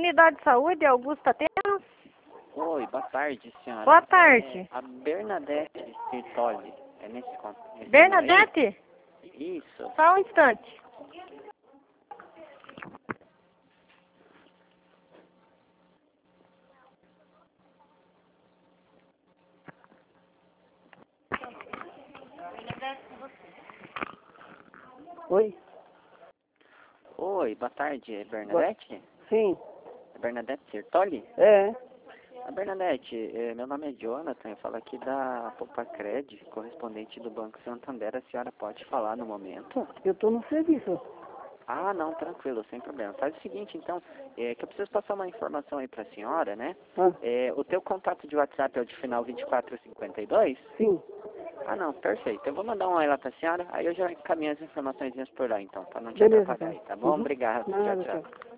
Unidade de Saúde, Augusta Temos? Oi, boa tarde, senhora. Boa tarde. É a Bernadette Sirtoli. É nesse Bernadette? Isso. Só um instante. Oi? Oi, boa tarde. É Bernadette? Sim, É Bernadette Sirtoli? é. A Bernadette, meu nome é Jonathan, eu falo aqui da Popacred, correspondente do Banco Santander. A senhora pode falar no momento? Eu tô no serviço. Ah, não, tranquilo, sem problema. Faz o seguinte, então, que eu preciso passar uma informação aí para a senhora, né? Ah, O teu contato de WhatsApp é o de final 2452? sim. Ah, não, perfeito. Eu vou mandar um aí lá para a senhora, aí eu já encaminho as informações por lá, então, para não te Beleza, atrapalhar aí, então. tá bom? Uhum. Obrigado. Nada, Tchau, tchau. tchau.